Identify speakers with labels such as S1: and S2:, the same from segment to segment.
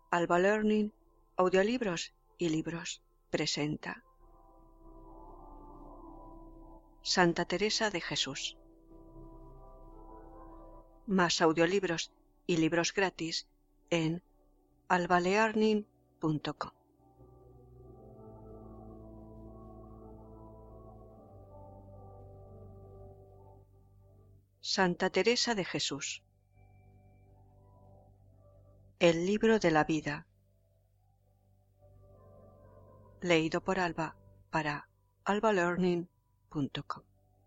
S1: Alba Learning, Audiolibros y Libros presenta Santa Teresa de Jesús. Más audiolibros y libros gratis en albalearning.com. Santa Teresa de Jesús. El libro de la vida. Leído por Alba para albalearning.com.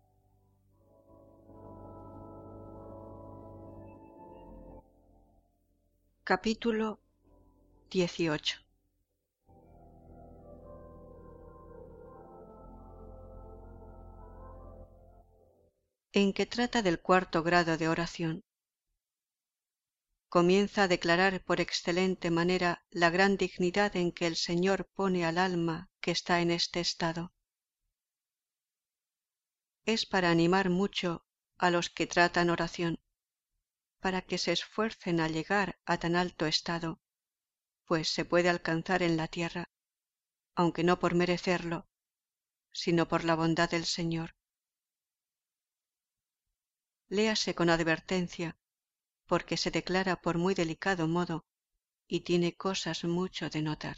S1: Capítulo 18. En que trata del cuarto grado de oración. Comienza a declarar por excelente manera la gran dignidad en que el Señor pone al alma que está en este estado. Es para animar mucho a los que tratan oración, para que se esfuercen a llegar a tan alto estado, pues se puede alcanzar en la tierra, aunque no por merecerlo, sino por la bondad del Señor. Léase con advertencia, porque se declara por muy delicado modo y tiene cosas mucho de notar.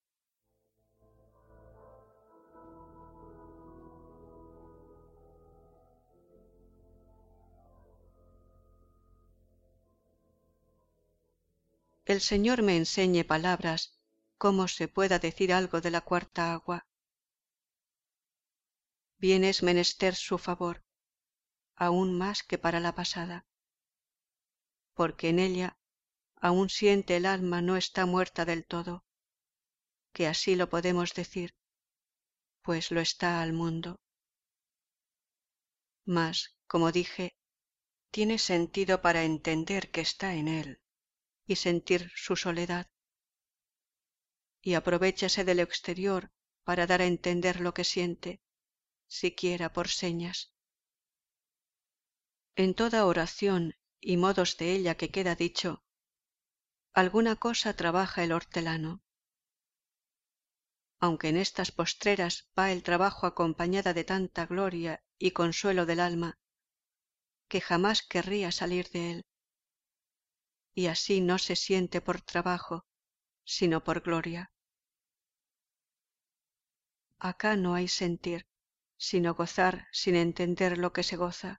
S1: El Señor me enseñe palabras, cómo se pueda decir algo de la cuarta agua. Bien es menester su favor, aún más que para la pasada, porque en ella aún siente el alma no está muerta del todo, que así lo podemos decir, pues lo está al mundo. Mas, como dije, tiene sentido para entender que está en él y sentir su soledad, y aprovéchase de lo exterior para dar a entender lo que siente, siquiera por señas. En toda oración y modos de ella que queda dicho, alguna cosa trabaja el hortelano. Aunque en estas postreras va el trabajo acompañada de tanta gloria y consuelo del alma, que jamás querría salir de él, y así no se siente por trabajo, sino por gloria. Acá no hay sentir, sino gozar sin entender lo que se goza.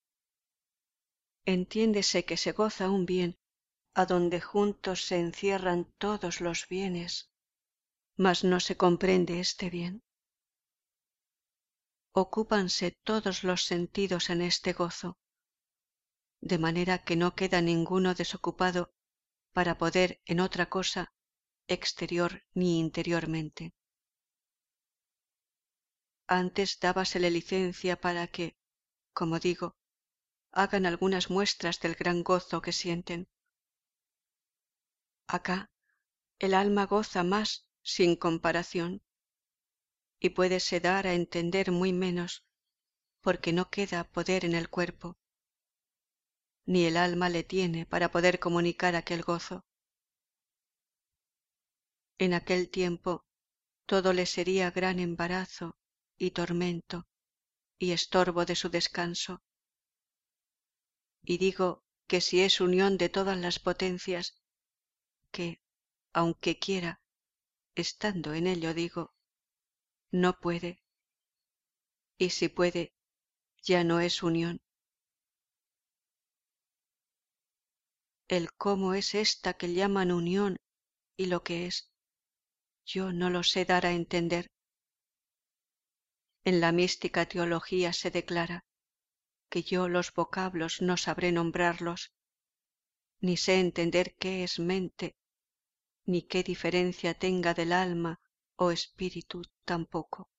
S1: Entiéndese que se goza un bien, adonde juntos se encierran todos los bienes, mas no se comprende este bien. Ocúpanse todos los sentidos en este gozo, de manera que no queda ninguno desocupado para poder en otra cosa, exterior ni interiormente. Antes dábasele licencia para que, como digo, hagan algunas muestras del gran gozo que sienten. Acá el alma goza más sin comparación, y puédese dar a entender muy menos, porque no queda poder en el cuerpo, ni el alma le tiene para poder comunicar aquel gozo. En aquel tiempo todo le sería gran embarazo y tormento y estorbo de su descanso. Y digo que si es unión de todas las potencias, que, aunque quiera, estando en ello digo, no puede, y si puede, ya no es unión. El cómo es esta que llaman unión y lo que es, yo no lo sé dar a entender. En la mística teología se declara que yo los vocablos no sabré nombrarlos, ni sé entender qué es mente, ni qué diferencia tenga del alma o espíritu tampoco.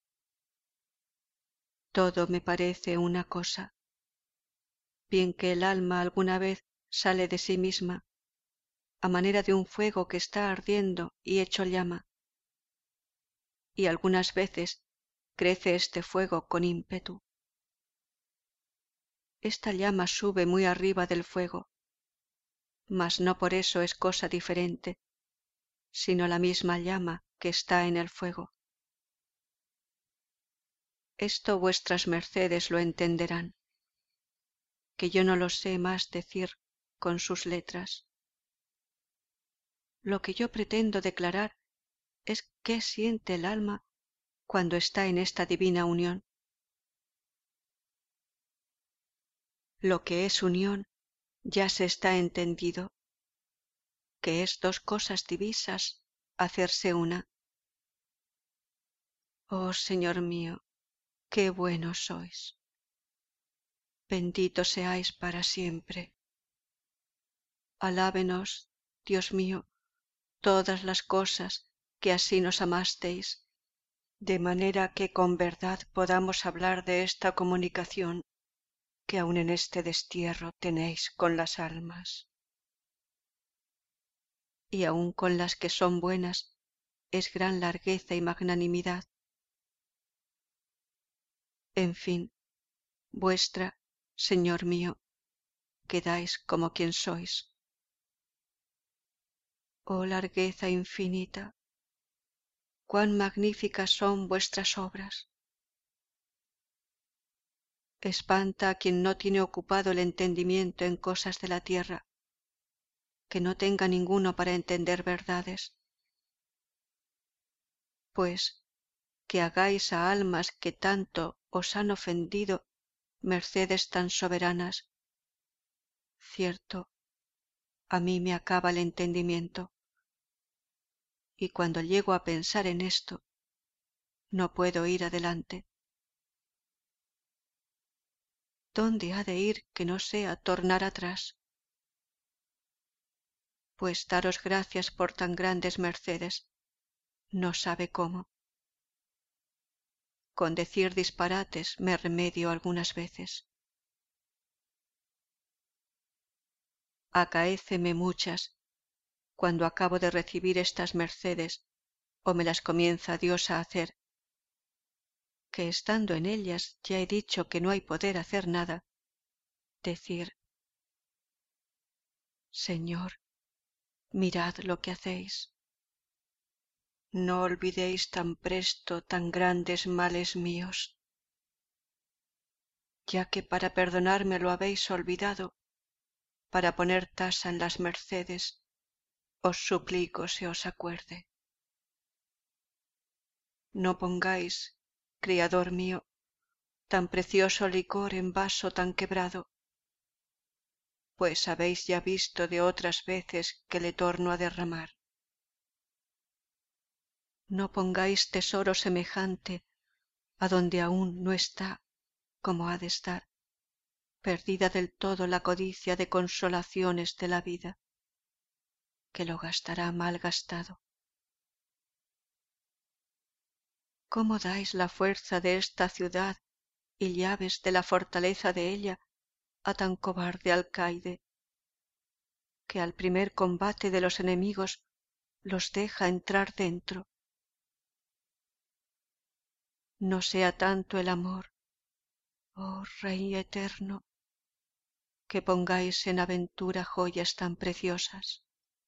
S1: Todo me parece una cosa, bien que el alma alguna vez sale de sí misma, a manera de un fuego que está ardiendo y hecho llama, y algunas veces crece este fuego con ímpetu. Esta llama sube muy arriba del fuego, mas no por eso es cosa diferente, sino la misma llama que está en el fuego. Esto vuestras mercedes lo entenderán, que yo no lo sé más decir con sus letras. Lo que yo pretendo declarar es qué siente el alma cuando está en esta divina unión. Lo que es unión ya se está entendido, que es dos cosas divisas hacerse una. Oh Señor mío, qué buenos sois. Bendito seáis para siempre. Alábenos, Dios mío, todas las cosas que así nos amasteis, de manera que con verdad podamos hablar de esta comunicación que aun en este destierro tenéis con las almas. Y aun con las que son buenas es gran largueza y magnanimidad. En fin, vuestra, Señor mío, quedáis como quien sois. Oh largueza infinita, cuán magníficas son vuestras obras. Espanta a quien no tiene ocupado el entendimiento en cosas de la tierra, que no tenga ninguno para entender verdades. Pues que hagáis a almas que tanto os han ofendido mercedes tan soberanas, cierto, a mí me acaba el entendimiento, y cuando llego a pensar en esto, no puedo ir adelante. ¿Dónde ha de ir que no sea tornar atrás? Pues daros gracias por tan grandes mercedes, no sabe cómo. Con decir disparates me remedio algunas veces. Acaéceme muchas, cuando acabo de recibir estas mercedes, o me las comienza Dios a hacer, que estando en ellas ya he dicho que no hay poder hacer nada, decir: Señor, mirad lo que hacéis. No olvidéis tan presto tan grandes males míos, ya que para perdonarme lo habéis olvidado, para poner tasa en las mercedes, os suplico se os acuerde. No pongáis, Criador mío, tan precioso licor en vaso tan quebrado, pues habéis ya visto de otras veces que le torno a derramar. No pongáis tesoro semejante a donde aún no está como ha de estar, perdida del todo la codicia de consolaciones de la vida, que lo gastará mal gastado. ¿Cómo dais la fuerza de esta ciudad y llaves de la fortaleza de ella a tan cobarde alcaide, que al primer combate de los enemigos los deja entrar dentro? No sea tanto el amor, oh Rey eterno, que pongáis en aventura joyas tan preciosas.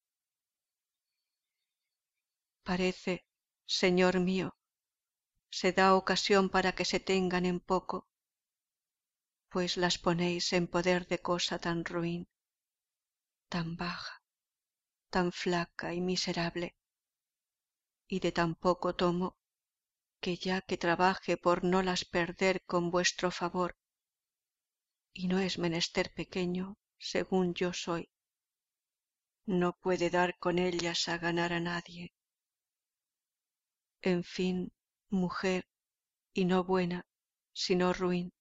S1: Parece, Señor mío, se da ocasión para que se tengan en poco, pues las ponéis en poder de cosa tan ruin, tan baja, tan flaca y miserable, y de tan poco tomo, que ya que trabaje por no las perder con vuestro favor, y no es menester pequeño según yo soy, no puede dar con ellas a ganar a nadie. En fin, mujer, y no buena, sino ruin.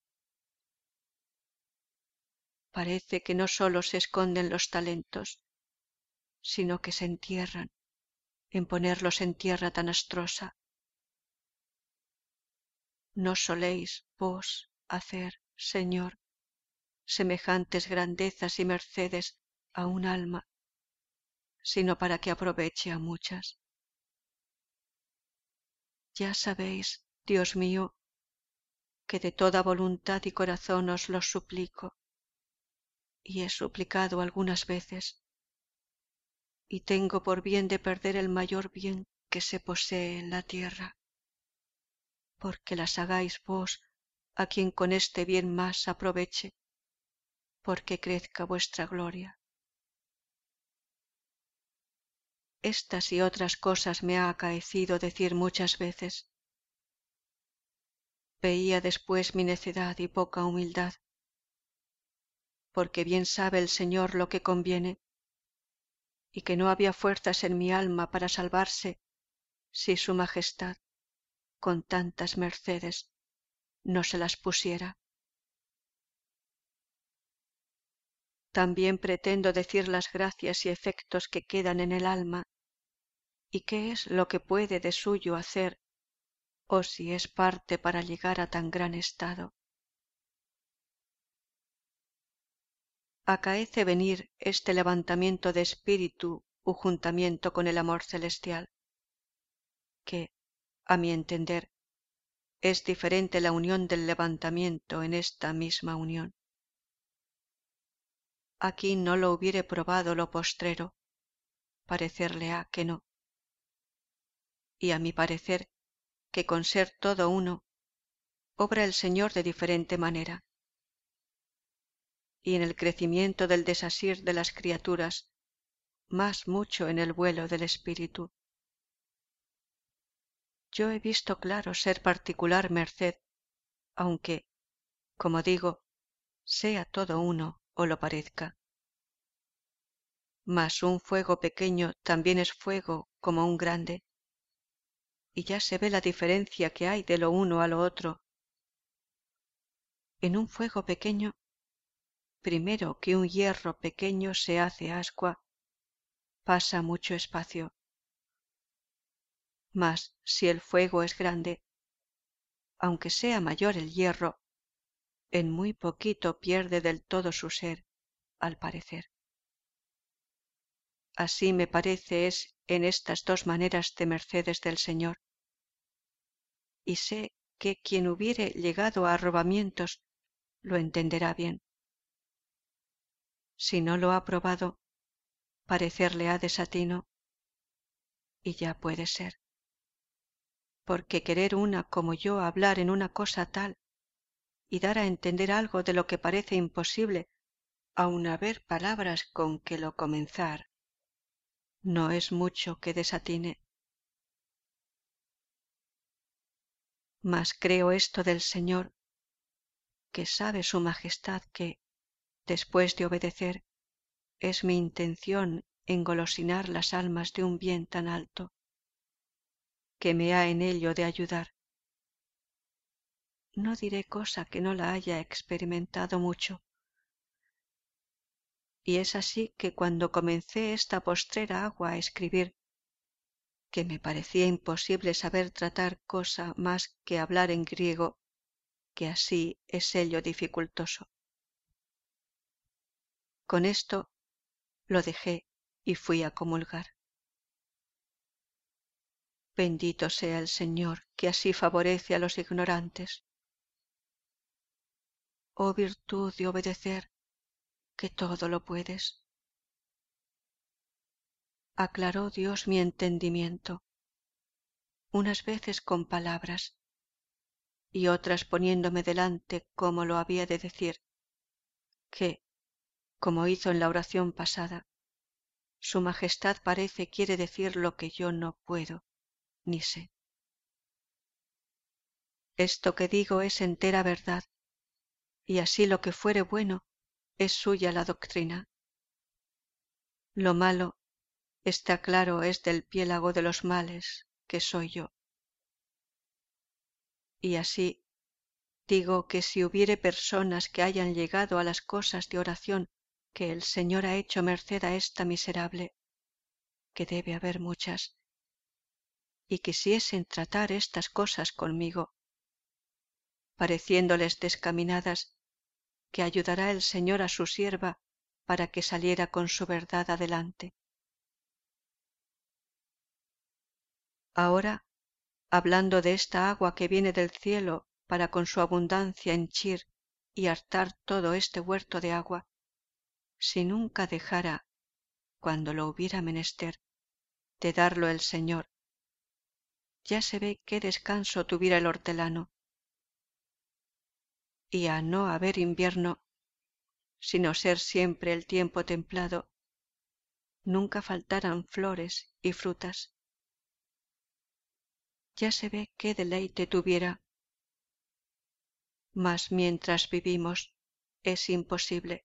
S1: Parece que no sólo se esconden los talentos, sino que se entierran en ponerlos en tierra tan astrosa. No soléis vos hacer, Señor, semejantes grandezas y mercedes a un alma, sino para que aproveche a muchas. Ya sabéis, Dios mío, que de toda voluntad y corazón os lo suplico, y he suplicado algunas veces, y tengo por bien de perder el mayor bien que se posee en la tierra, porque las hagáis vos a quien con este bien más aproveche, porque crezca vuestra gloria. Estas y otras cosas me ha acaecido decir muchas veces. Veía después mi necedad y poca humildad, porque bien sabe el Señor lo que conviene, y que no había fuerzas en mi alma para salvarse si su majestad, con tantas mercedes, no se las pusiera. También pretendo decir las gracias y efectos que quedan en el alma, y qué es lo que puede de suyo hacer, o si es parte para llegar a tan gran estado. Acaece venir este levantamiento de espíritu u juntamiento con el amor celestial, que, a mi entender, es diferente la unión del levantamiento en esta misma unión. Aquí no lo hubiere probado lo postrero, parecerle ha que no, y a mi parecer que con ser todo uno, obra el Señor de diferente manera, y en el crecimiento del desasir de las criaturas, más mucho en el vuelo del espíritu. Yo he visto claro ser particular merced, aunque, como digo, sea todo uno o lo parezca. Mas un fuego pequeño también es fuego como un grande, y ya se ve la diferencia que hay de lo uno a lo otro. En un fuego pequeño, primero que un hierro pequeño se hace ascua, pasa mucho espacio. Mas si el fuego es grande, aunque sea mayor el hierro, en muy poquito pierde del todo su ser, al parecer. Así me parece es en estas dos maneras de mercedes del Señor. Y sé que quien hubiere llegado a arrobamientos lo entenderá bien. Si no lo ha probado, parecerle ha desatino, y ya puede ser. Porque querer una como yo hablar en una cosa tal, y dar a entender algo de lo que parece imposible, aun haber palabras con que lo comenzar, no es mucho que desatine. Mas creo esto del Señor, que sabe su majestad que, después de obedecer, es mi intención engolosinar las almas de un bien tan alto, que me ha en ello de ayudar. No diré cosa que no la haya experimentado mucho. Y es así que cuando comencé esta postrera agua a escribir, que me parecía imposible saber tratar cosa más que hablar en griego, que así es ello dificultoso. Con esto lo dejé y fui a comulgar. Bendito sea el Señor, que así favorece a los ignorantes. Oh virtud de obedecer, que todo lo puedes. Aclaró Dios mi entendimiento, unas veces con palabras, y otras poniéndome delante cómo lo había de decir, que, como hizo en la oración pasada, su majestad parece quiere decir lo que yo no puedo, ni sé. Esto que digo es entera verdad, y así lo que fuere bueno es suya la doctrina. Lo malo, está claro, es del piélago de los males, que soy yo. Y así digo que si hubiere personas que hayan llegado a las cosas de oración que el Señor ha hecho merced a esta miserable, que debe haber muchas, y quisiesen tratar estas cosas conmigo, pareciéndoles descaminadas, que ayudará el Señor a su sierva para que saliera con su verdad adelante. Ahora, hablando de esta agua que viene del cielo para con su abundancia henchir y hartar todo este huerto de agua, si nunca dejara, cuando lo hubiera menester, de darlo el Señor. Ya se ve qué descanso tuviera el hortelano. Y a no haber invierno, sino ser siempre el tiempo templado, nunca faltaran flores y frutas. Ya se ve qué deleite tuviera, mas mientras vivimos es imposible.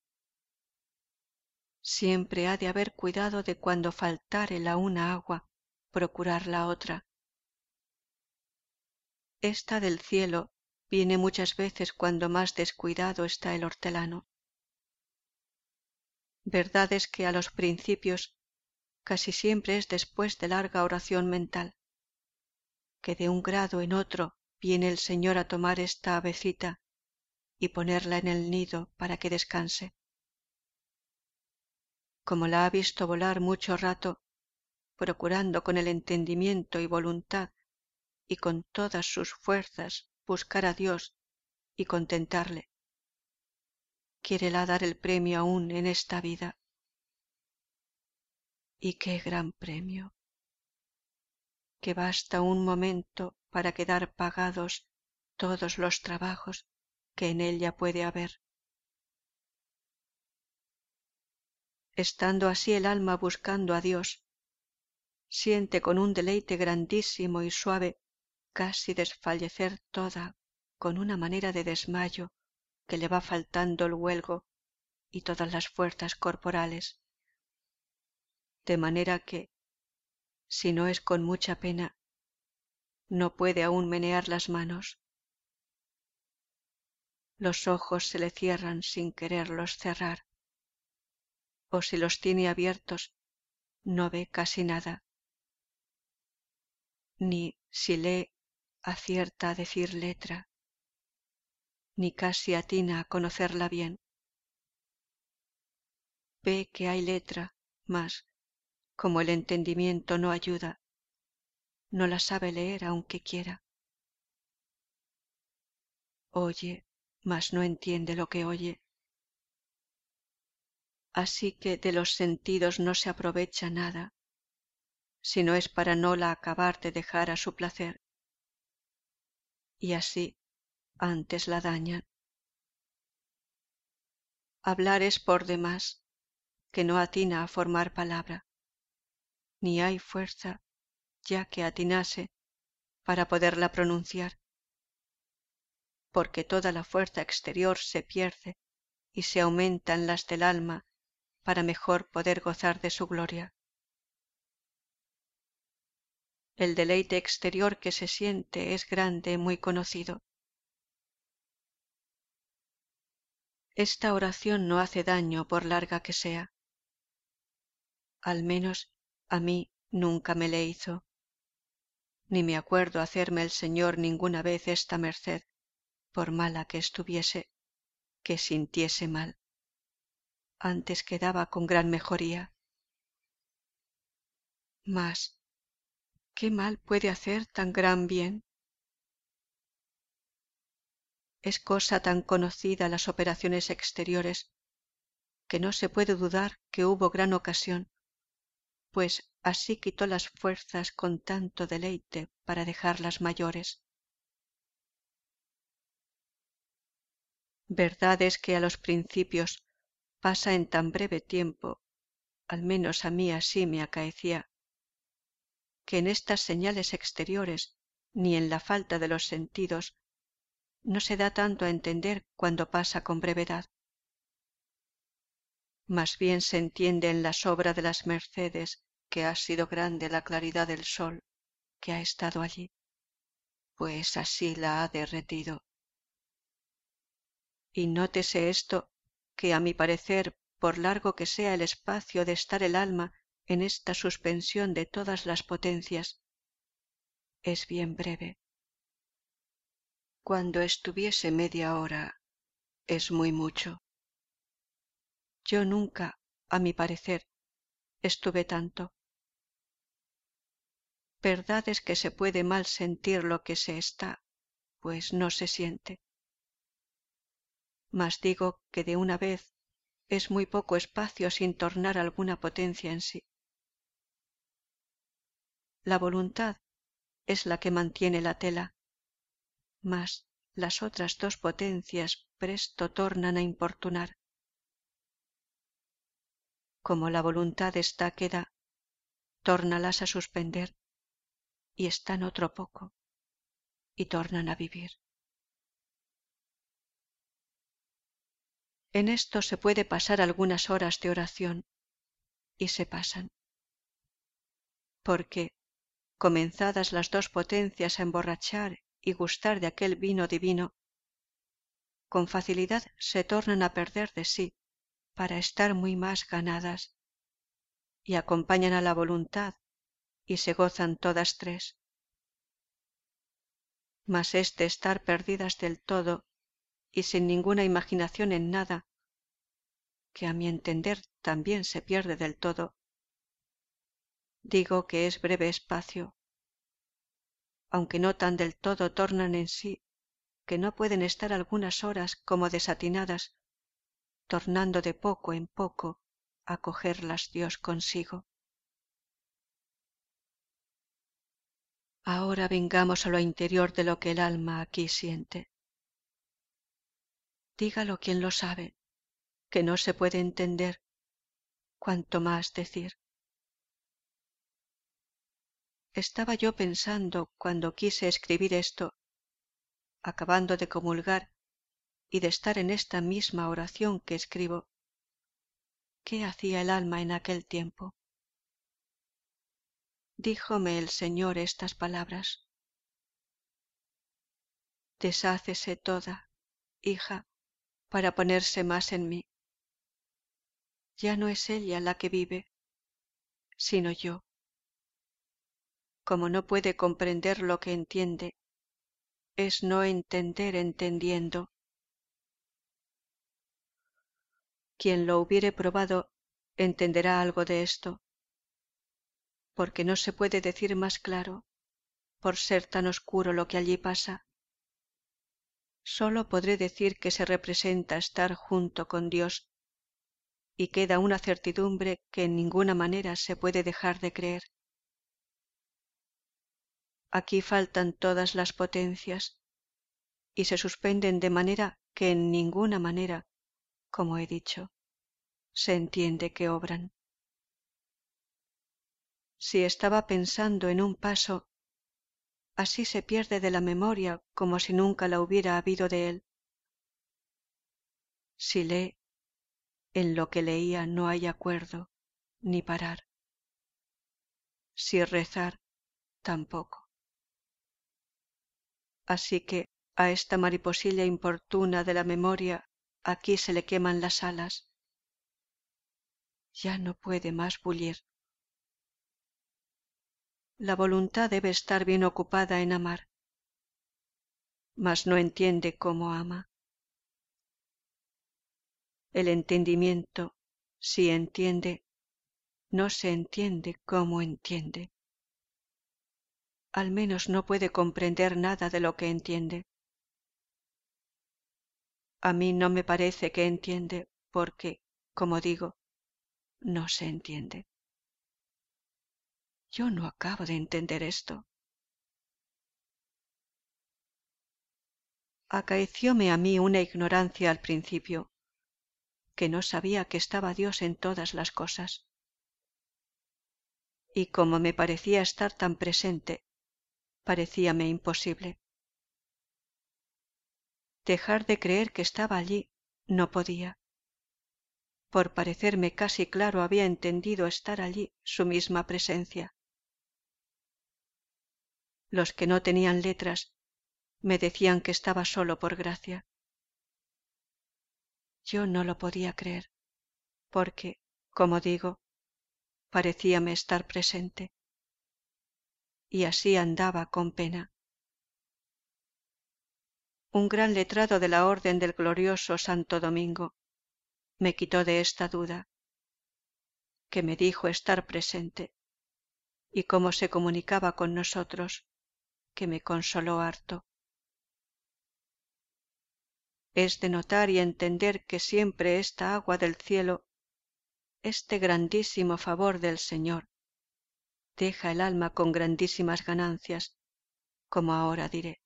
S1: Siempre ha de haber cuidado de cuando faltare la una agua, procurar la otra. Esta del cielo viene muchas veces cuando más descuidado está el hortelano. Verdad es que a los principios casi siempre es después de larga oración mental, que de un grado en otro viene el Señor a tomar esta avecita y ponerla en el nido para que descanse. Como la ha visto volar mucho rato, procurando con el entendimiento y voluntad y con todas sus fuerzas buscar a Dios y contentarle, quiérela dar el premio aún en esta vida. Y qué gran premio, que basta un momento para quedar pagados todos los trabajos que en ella puede haber. Estando así el alma buscando a Dios, siente con un deleite grandísimo y suave casi desfallecer toda con una manera de desmayo que le va faltando el huelgo y todas las fuerzas corporales, de manera que, si no es con mucha pena, no puede aún menear las manos. Los ojos se le cierran sin quererlos cerrar, o si los tiene abiertos no ve casi nada, ni si lee acierta a decir letra, ni casi atina a conocerla bien. Ve que hay letra, mas, como el entendimiento no ayuda, no la sabe leer aunque quiera. Oye, mas no entiende lo que oye. Así que de los sentidos no se aprovecha nada, si no es para no la acabar de dejar a su placer. Y así antes la dañan. Hablar es por demás, que no atina a formar palabra, ni hay fuerza ya que atinase para poderla pronunciar, porque toda la fuerza exterior se pierde y se aumentan las del alma para mejor poder gozar de su gloria. El deleite exterior que se siente es grande, muy conocido. Esta oración no hace daño por larga que sea. Al menos a mí nunca me le hizo, ni me acuerdo hacerme el Señor ninguna vez esta merced, por mala que estuviese, que sintiese mal. Antes quedaba con gran mejoría. Mas, ¿qué mal puede hacer tan gran bien? Es cosa tan conocida las operaciones exteriores, que no se puede dudar que hubo gran ocasión, pues así quitó las fuerzas con tanto deleite para dejarlas mayores. Verdad es que a los principios pasa en tan breve tiempo, al menos a mí así me acaecía, que en estas señales exteriores ni en la falta de los sentidos no se da tanto a entender cuando pasa con brevedad. Más bien se entiende en la sobra de las mercedes que ha sido grande la claridad del sol que ha estado allí, pues así la ha derretido. Y nótese esto, que a mi parecer, por largo que sea el espacio de estar el alma en esta suspensión de todas las potencias, es bien breve. Cuando estuviese media hora, es muy mucho. Yo nunca, a mi parecer, estuve tanto. Verdad es que se puede mal sentir lo que se está, pues no se siente. Mas digo que de una vez, es muy poco espacio sin tornar alguna potencia en sí. La voluntad es la que mantiene la tela, mas las otras dos potencias presto tornan a importunar. Como la voluntad está queda, tórnalas a suspender, y están otro poco, y tornan a vivir. En esto se puede pasar algunas horas de oración, y se pasan, porque, comenzadas las dos potencias a emborrachar y gustar de aquel vino divino, con facilidad se tornan a perder de sí para estar muy más ganadas, y acompañan a la voluntad y se gozan todas tres. Mas este estar perdidas del todo y sin ninguna imaginación en nada, que a mi entender también se pierde del todo, digo que es breve espacio, aunque no tan del todo tornan en sí, que no pueden estar algunas horas como desatinadas, tornando de poco en poco a cogerlas Dios consigo. Ahora vengamos a lo interior de lo que el alma aquí siente. Dígalo quien lo sabe, que no se puede entender, cuanto más decir. Estaba yo pensando cuando quise escribir esto, acabando de comulgar y de estar en esta misma oración que escribo, ¿qué hacía el alma en aquel tiempo? Díjome el Señor estas palabras: deshácese toda, hija, para ponerse más en mí. Ya no es ella la que vive, sino yo. Como no puede comprender lo que entiende, es no entender entendiendo. Quien lo hubiere probado entenderá algo de esto, porque no se puede decir más claro, por ser tan oscuro lo que allí pasa. Sólo podré decir que se representa estar junto con Dios, y queda una certidumbre que en ninguna manera se puede dejar de creer. Aquí faltan todas las potencias, y se suspenden de manera que en ninguna manera, como he dicho, se entiende que obran. Si estaba pensando en un paso, así se pierde de la memoria como si nunca la hubiera habido de él. Si lee, en lo que leía no hay acuerdo ni parar. Si rezar, tampoco. Así que a esta mariposilla importuna de la memoria aquí se le queman las alas. Ya no puede más bullir. La voluntad debe estar bien ocupada en amar, mas no entiende cómo ama. El entendimiento, si entiende, no se entiende cómo entiende. Al menos no puede comprender nada de lo que entiende. A mí no me parece que entiende porque, como digo, no se entiende. Yo no acabo de entender esto. Acaecióme a mí una ignorancia al principio, que no sabía que estaba Dios en todas las cosas. Y como me parecía estar tan presente, parecíame imposible. Dejar de creer que estaba allí no podía. Por parecerme casi claro había entendido estar allí su misma presencia. Los que no tenían letras me decían que estaba solo por gracia. Yo no lo podía creer, porque, como digo, parecíame estar presente. Y así andaba con pena. Un gran letrado de la Orden del Glorioso Santo Domingo me quitó de esta duda, que me dijo estar presente, y cómo se comunicaba con nosotros, que me consoló harto. es de notar y entender que siempre esta agua del cielo, este grandísimo favor del Señor, deja el alma con grandísimas ganancias, como ahora diré.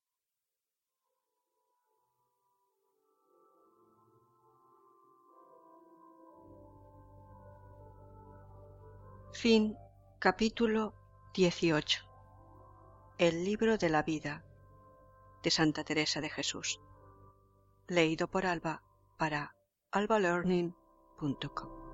S1: Capítulo 18. El libro de la vida de Santa Teresa de Jesús. Leído por Alba para albalearning.com.